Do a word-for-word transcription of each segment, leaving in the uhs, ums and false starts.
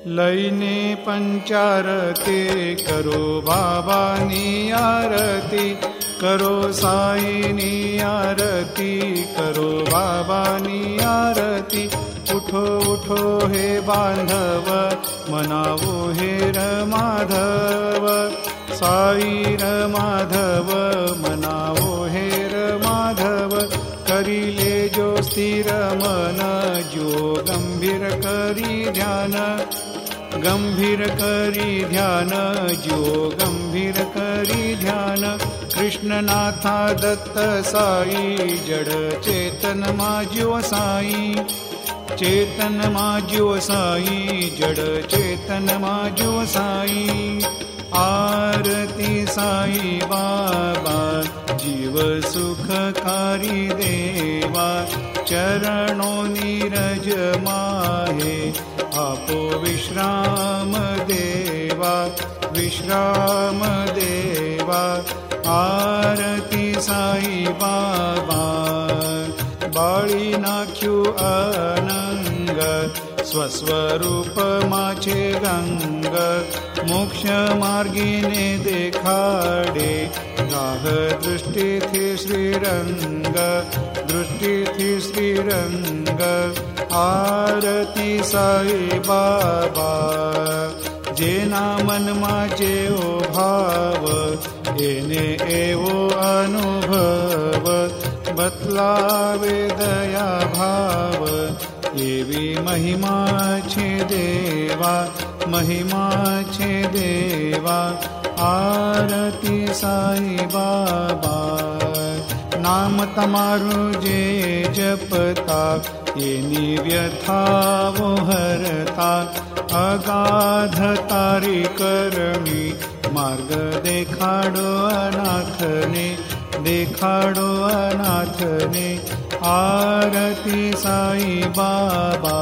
लईने पंचारती करो बाबानी आरती, करो साईनी आरती, करो बाबानी आरती। उठो उठो हे बांधव, मनावो हे र माधव, साई र माधव, मनावो हे र माधव। करी ले जो स्थिर मन, जो गंभीर करी ध्यान, गंभीर करी ध्यान, जो गंभीर करी ध्यान। कृष्णनाथा दत्त साई, जड़ चेतन माज्यो साई, चेतन माज्यो साई, जड़ चेतन माज्यो साई। आरती साई बाबा, जीव सुखकारी देवा, चरणों नीरज माहे, आपो विश्राम देवा, विश्राम देवा। आरती साई बाबा, बाळी नाख्यु अनंग, स्वस्वरूप माचे रंग, मोक्ष मार्गीने देखाडे, राह दृष्टि थी श्रीरंग, दृष्टि थी श्रीरंग। आरती साई बाबा, जेना मनमा जेवो भाव, एने एवो अनुभव, बतलावे दया भाव। एवी महिमा छे देवा, महिमा छे देवा। आरती साई बाबा, नाम तमारू जे जपता, एनी व्यथावो हरता। अगाध तारी करणी, मार्ग देखाडो अनाथने, देखाडो अनाथने। आरती साई बाबा,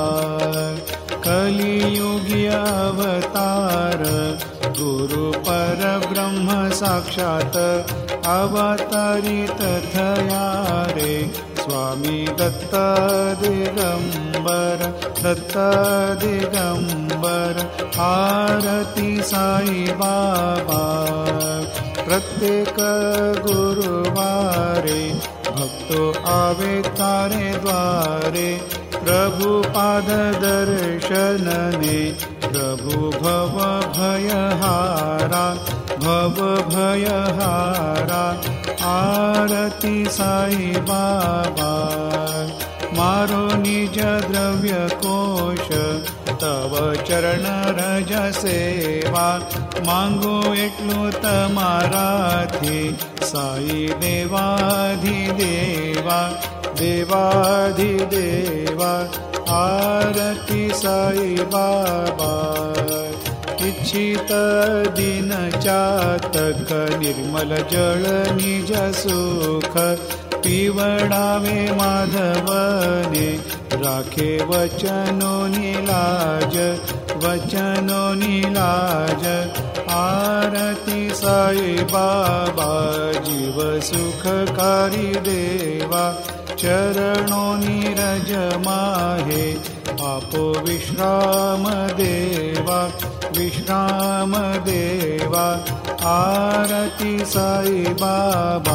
कलियुगी अवतार, गुरु पर ब्रह्म साक्षात, अवतरित थया रे, स्वामी दत्त दिगंबर, दत्त दिगंबर। आरती साई बाबा, प्रत्येक गुरुवारे, भक्तो आवे तारे द्वारे। प्रभु पाद दर्शनने, प्रभु भव भयहारा, भव भयहारा। आरती साई बाबा, मारो निज द्रव्य कोश, तव चरण रज सेवा। मांगो एटलू तमाराथी, साई देवाधिदेवा, देवाधिदेवा। आरती साई बाबा, इच्छित दिन चातक, निर्मल जल निज सुख, पीवडावे माधवने, राखे वचनो नीलाज, वचनो नीलाज। आरती साई बाबा, जीव सुखकारी देवा, चरणों नीरज माहे, आपो विश्राम देवा, विश्राम देवा। आरती साई बाबा,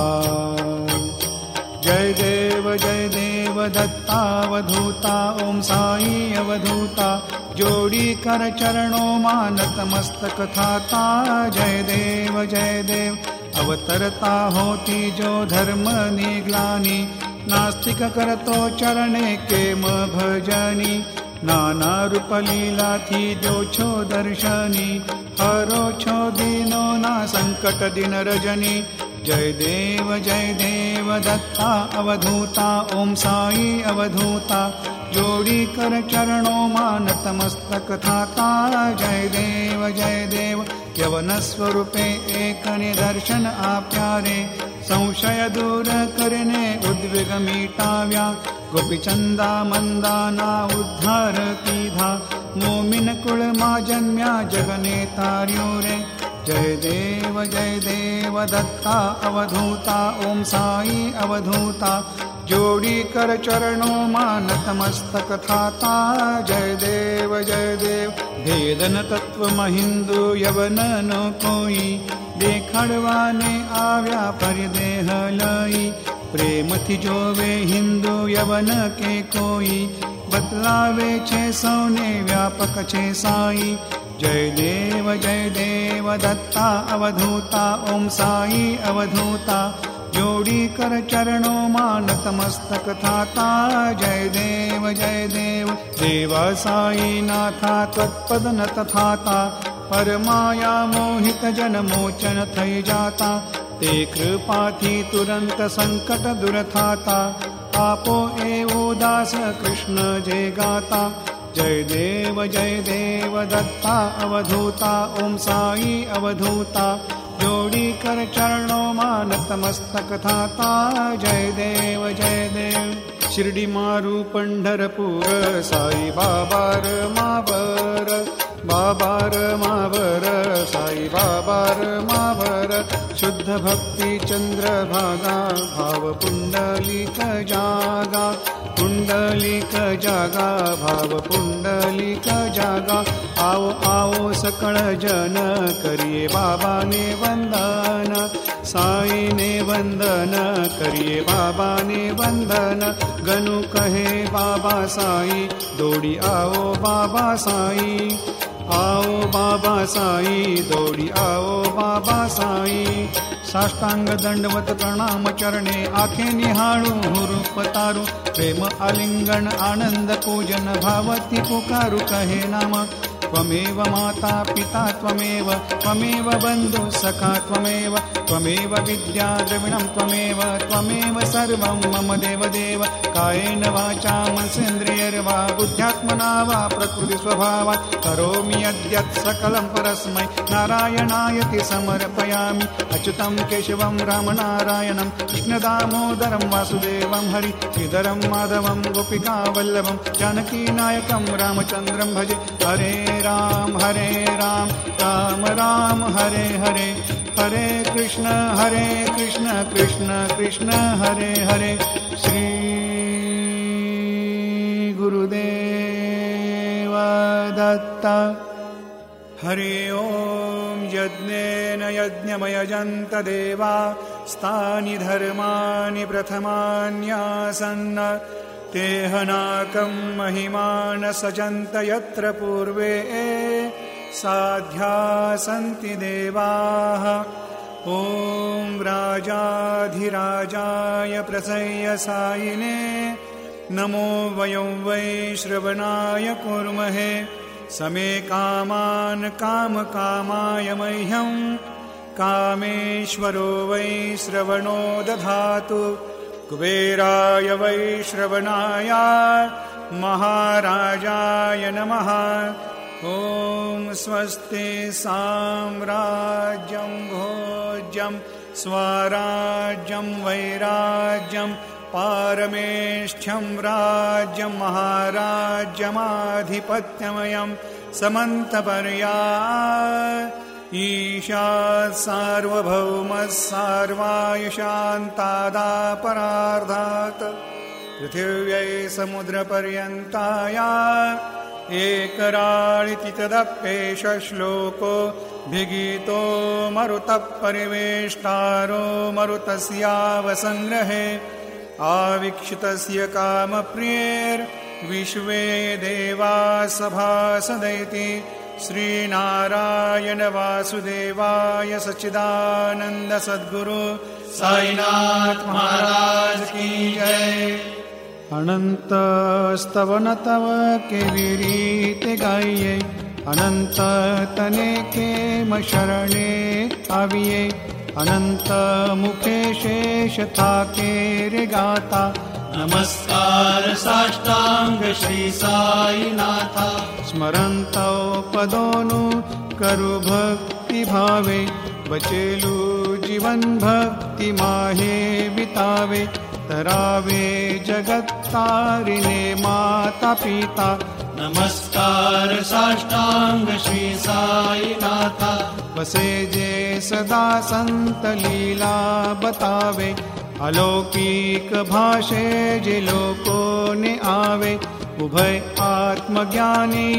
जय देव जय देव दत्तावधूता, ओम साई अवधूता। जोड़ी कर चरणों मानत मस्तक थाता, जय देव जय देव। अवतरता होती जो धर्म निग्लानी, नास्तिक करतो चरणे केम भजनी। नाना रूप लीला थी दो छो दर्शनी, हरो छो दीनो ना संकट दिन रजनी। जय देव जय देव दत्ता अवधूता, ओम साई अवधूता। जोड़ी कर चरणों मानत मस्तक थाता, जय देव जय देव। यवन स्वरूपे एक निदर्शन आप्यारे, संशय दूर करने उद्वेग मीटाव्या। गोपीचंदा मंदाना उद्धार कीधा, मोमिन कुल मा जन्म्या जगने तार्यो रे। जय देव जय देव दत्ता अवधूता, ओम साई अवधूता। जोड़ी कर चरणों मा नतमस्तक थाता। जय देव जय देव भेदन तत्व महिंदु यवन नो कोई, देखाड़वाने आव्या पर देह लई। प्रेम थी जोवे हिंदू यवन के कोई, बतलावे छे सौने व्यापक छे साई। जय देव जय देव दत्ता अवधूता, ओम साई अवधूता। जोड़ी कर चरणों मा नतमस्तक थाता। जय देव जय देव देवा साई नाथा, त्वत्पद नत थाता। परमाया मोहित जन मोचन थई जाता, ते कृपाथी तुरंत संकट दूर थाता। आपो एवो दास कृष्ण जे गाता। जय देव जय देव दत्ता अवधूता, ओम साई अवधूता। जोड़ी कर चरणों मा नतमस्तक थाता। जय देव जय देव शिरडी मारू पंढरपूर, साई बाबार मावर। बाबार मावर साई बाबार मावर। शुद्ध भक्ति चंद्र भागा, भाव पुंडलिक जागा। पुंडलिक जागा भाव पुंडलिक जागा। आओ आओ सकल जन करिए बाबा ने वंदन। साई ने वंदन करिए बाबा ने वंदन। गनु कहे बाबा साई, दौड़ी आओ बाबा साई। आओ बाबा साई, दौड़ी आओ बाबा साई। साष्टांग दंडवत प्रणाम चरणे, आखे निहाळू रूप तारू। प्रेम आलिंगन आनंद पूजन, भावती पुकारू कहे नाम। त्वमेव माता पिता त्वमेव, त्वमेव बंधु सखा त्वमेव। त्वमेव विद्या द्रविणं त्वमेव, त्वमेव सर्वं मम देव देव। कायेन वाचा मनसेन्द्रियैर्वा, बुद्ध्यात्मना वा प्रकृति स्वभावात्। करोमि यद्यत् सकलं परस्मै नारायणायति समर्पयामि। अच्युतं केशवं रामनारायणं, कृष्णदामोदरं वासुदेवं हरि। श्रीधरं माधवं गोपिका वल्लभं, जानकीनायकं रामचन्द्रं भजे। हरे राम हरे राम, राम राम हरे हरे। हरे कृष्ण हरे कृष्ण, कृष्ण कृष्ण हरे हरे। श्री गुरुदेव दत्त। हरि ओम यज्ञेन यज्ञमयजन्त देवा, स्तानि धर्माणि प्रथमान्यासन्। तेहनाकं महिमान सजन्त यत्र पूर्वे, साध्या सन्ति देवाः। ॐ राजाधिराजाय प्रसय्यसायिने, नमो वयं वै श्रवणाय कुर्महे। समे कामान् कामकामाय मह्यं, कामेश्वरो वै श्रवणो दधातु। कुबेराय वै श्रवणाय, महाराजाय नमः। ॐ स्वस्ति साम्राज्यं भोज्यं, स्वराज्यं वैराज्यं, पारमेष्ठ्यं राज्यं महाराज्यमाधिपत्यमयं। समन्तपर्यायः ईशात् सार्वभौमः सार्वायुषान्तादापरार्धात्। पृथिव्यै समुद्रपर्यन्ताय एकराळिति तदप्येष श्लोको। भिगीतो मरुतः परिवेष्टारो मरुतस्यावसंग्रहे। आवीक्षितस्य कामप्रियैर्विश्वे देवा सभासदैति। श्रीनारायण वासुदेवाय सच्चिदानंद सद्गुरु साईनाथ महाराज की जय। अनंत स्तवन तव के विरीत गाइए, अनंत तने के मशरणे आविए। अनंत मुखे शेष था के रे गाता। नमस्कार साष्टांग श्री साई नाथा। स्मरंतो पदोनु करु भक्ति भावे। बचेलू जीवन भक्ति माहे बितावे। तरावे जगत तारिणे माता पिता। नमस्कार साष्टांग श्री साई नाथा। बसे जे सदा संत लीला बतावे। अलौकिक भाषे जे लोको ने आवे उभय आत्मज्ञानी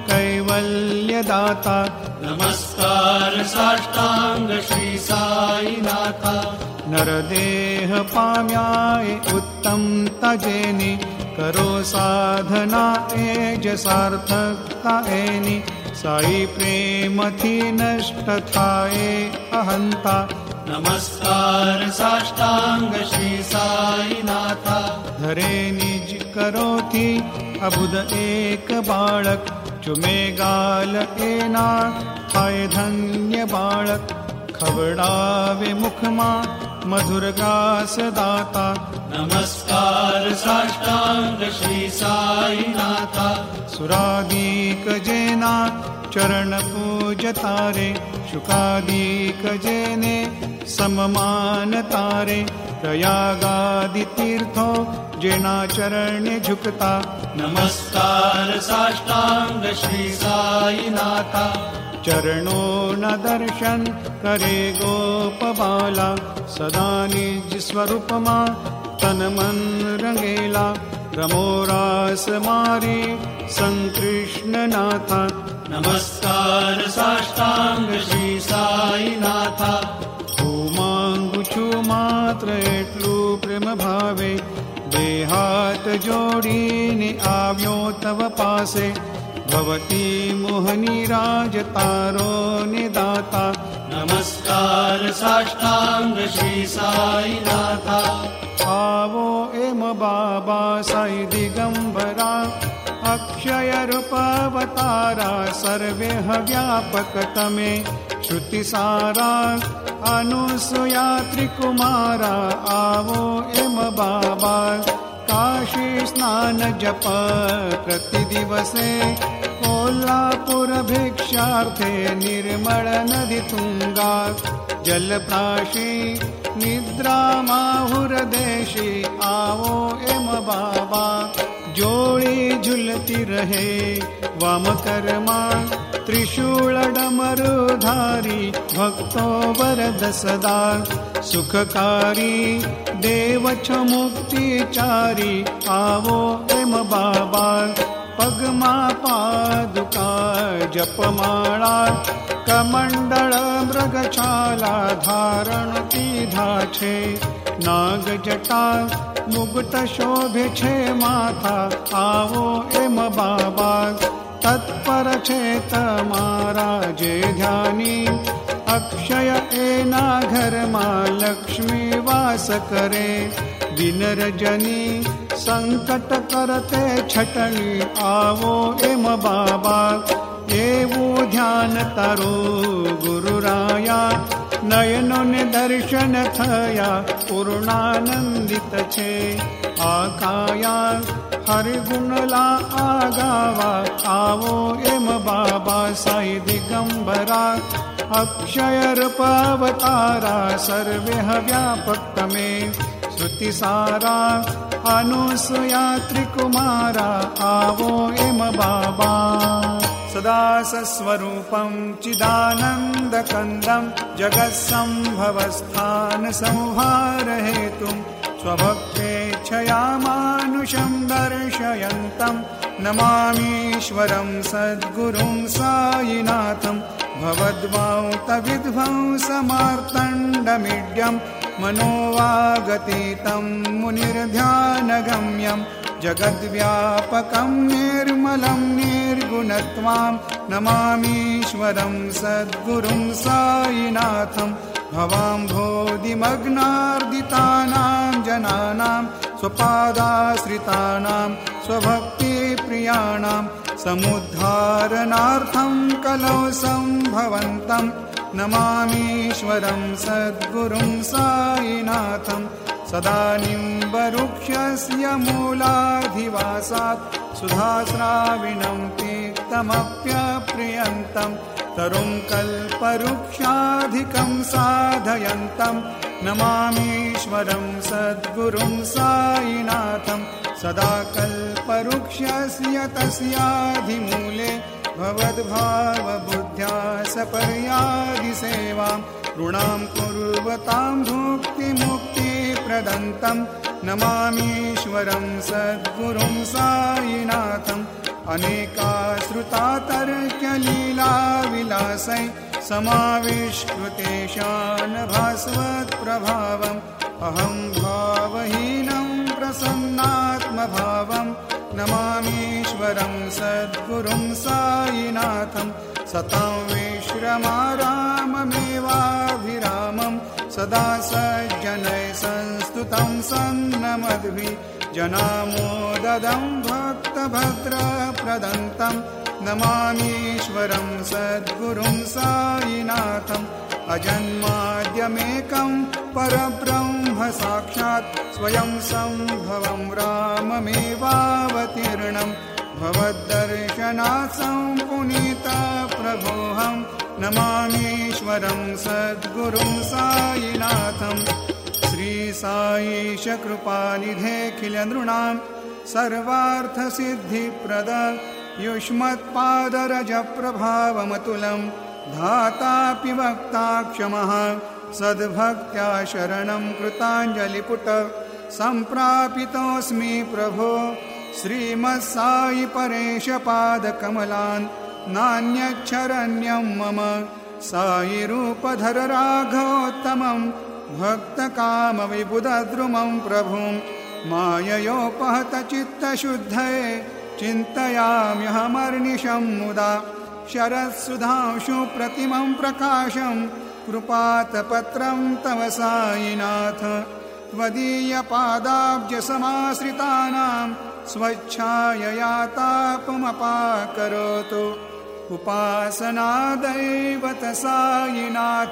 कैवल्यदाता नमस्कार साष्टांग श्री साईनाथा नरदेह पाम्याय उत्तम तजेनी करो साधना एज सार्थकता एनी साई प्रेम थी नष्ट थाए अहंता नमस्कार साष्टांग श्री साईनाथा धरे निज करो थी अबुध एक बालक चुमे गाल एना थाय धन्य बालक खवड़ावे मुखमा मधुर गास दाता नमस्कार साष्टांग श्री साईनाथा सुरादीक जेना चरण पूज तारे शुकादीक जेने सममान तारे प्रयागादि तीर्थो जेना चरण्य झुकता नमस्कार साष्टांग श्री साईनाथा चरणो न दर्शन करे गोपबाला सदा निज स्वरूपमा तन मन रंगेला रमोरास मारी संकृष्ण नाथा नमस्कार साष्टांग श्री साईनाथा માંગુ છું માત્ર એટલું પ્રેમ ભાવે બે હાથ જોડીને આવ્યો તવ પાસે ભવતી મોહની રાજ તારો ને દાતા नमस्कार साष्टांग श्री साईनाथा आवो एम बाबा साई दिगंबरा अक्षय रूप अवतारा सर्वे व्यापक तमे श्रुति सारा अनुसुया त्रिकुमारा आवो एम बाबा काशी स्नान जप प्रति दिवसे कोल्हापुर भिक्षार्थे निर्मल नदी तुंगा जल प्राशी निद्रा माहुर देशी आवो एम बाबा जोड़ी झुलती रहे वाम कर्मा त्रिशूल डमरुधारी भक्तो वरद सदा सुखकारी देव छ मुक्तिचारी आवो एम बाबा पगमा पादुका जपमाला कमंडल मृगछाला धारण कीधा छे नाग जटा मुकुट शोभे छे माथा आवो एम बाबा तत्पर छे तमारा जे ध्यानी अक्षय एना घर मां लक्ष्मी वास करे दिन रजनी संकट करते छटनी आवो एम बाबा एवू ध्यान तारो गुरुराया नयनो ने दर्शन थया पूर्णानंदित छे आकाया हरिगुणला आगावा आवो एम बाबा साई दिगंबरा अक्षय रूप अवतारा सर्वे व्यापक तमे श्रुति सारा अनुसुया त्रिकुमारा आवो एम बाबा सदा सस्वरूपं चिदानन्दकन्दं जगत्सम्भवस्थान संहार हेतुं स्वभक्तेच्छया मानुषं दर्शयन्तं नमामीश्वरं सद्गुरुं साईनाथं भवद्वान्तविध्वंसमार्तण्डमीड्यं मनोवागतीतं मुनिर्ध्यानगम्यं जगद्व्यापकं निर्मलं निर्गुणत्वां नमामीश्वरं सद्गुरुं साईनाथं भवाम्भोधिमग्नार्दितानां जनानां स्वपादाश्रितानां स्वभक्तिप्रियाणां समुद्धारणार्थं कलौ सम्भवन्तं नमामीश्वरं सद्गुरुं साईनाथं सदा निम्बवृक्षस्य मूलाधिवासात् सुधास्राविणं तीक्तमप्यप्रियन्तं तरुं कल्पवृक्षाधिकं साधयन्तं नमामीश्वरं सद्गुरुं साईनाथं सदा कल्पवृक्षस्य तस्याधिमूले भवद्भावबुद्ध्या सपर्यादिसेवां ऋणां कुर्वतां भुक्तिमुक्तिप्रदन्तं नमामीश्वरं सद्गुरुं साईनाथम् अनेकाश्रुतातर्क्यलीलाविलासै समाविष्कृतेशान भास्वत्प्रभावम् अहं भावहीनं प्रसन्नात्मभावं नमामीश्वरं सद्गुरुं साईनाथम् सतां विश्रमाराममेवाभिरामं सदा सज्जनैः संस्तुतं सन्नमद्भिः जनामोददं भक्तभद्रप्रदन्तं नमामीश्वरं सद्गुरुं साईनाथम् अजन्माद्यमेकं परब्रह्म साक्षात् स्वयं सम्भवं राममेवावतीर्णं भवद्दर्शनात् सम्पुनीतप्रभोऽहं नमामीश्वरं सद्गुरुं साईनाथम् श्रीसाईश कृपानिधेऽखिलनृणां सर्वार्थसिद्धिप्रद युष्मत्पादरजप्रभावमतुलं धातापि वक्ता क्षमः सद्भक्त्या शरणं कृताञ्जलिपुट सम्प्रापितोऽस्मि प्रभो श्रीमत्साई परेशपादकमलान् नान्यच्छरण्यं मम साई रूपधर राघवोत्तमं भक्तकामविबुधद्रुमं प्रभुं माययोपहतचित्तशुद्धये चिन्तयाम्यहमर्निशं मुदा शरत्सुधांशु प्रतिमं प्रकाशं कृपातपत्रं तव साईनाथ त्वदीयपादाब्जसमाश्रितानां स्वच्छायया तापमपाकरोतु उपासनादैवत साईनाथ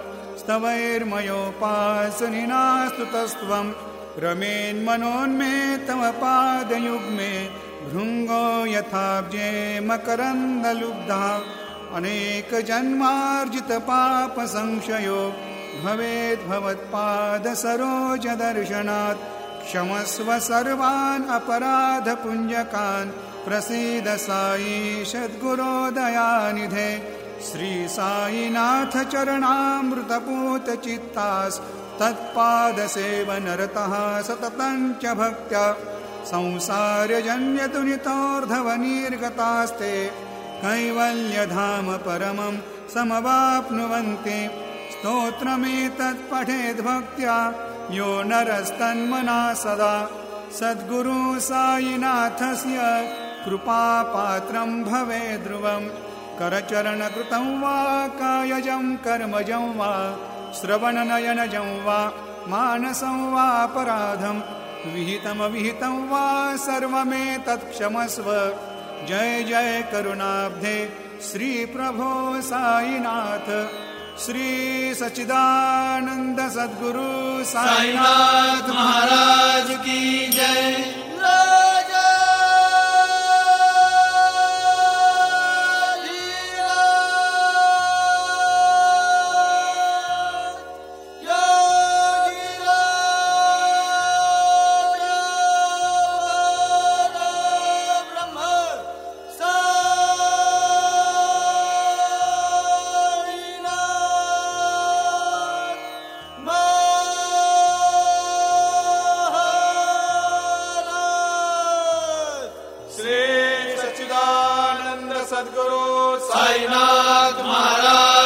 स्तवैर्मयोपासनिना स्तुतस्त्वं रमेन्मनोन्मे तव पादयुग्मे भृङ्गो यथाब्जे मकरन्दलुब्धा अनेकजन्मार्जितपापसंशयो भवेद्भवत्पादसरोजदर्शनात् क्षमस्व सर्वान् अपराधपुञ्जकान् प्रसीद साई सद्गुरो दयानिधे श्री साईनाथ चरणामृतपूतचित्तास् तत्पादसेवनरतः सततं च भक्त्या संसारजन्यतुनितोर्धवनिर्गतास्ते कैवल्यधाम परमं समवाप्नुवन्ति स्तोत्रमेतत् पठेद्भक्त्या यो नरस्तन्मना सदा सद्गुरु साईनाथस्य कृपापात्रं भवेत् ध्रुवम् करचरणकृतं वा कायजं कर्मजं वा श्रवणनयनजं वा मानसं वापराधं विहितमविहितं वा सर्वमेतत् क्षमस्व जय जय करुणाब्धे श्री प्रभो साईनाथ श्री सच्चिदानंद सद्गुरु साईनाथ महाराज की जय। सच्चिदानंद सद्गुरु साईनाथ महाराज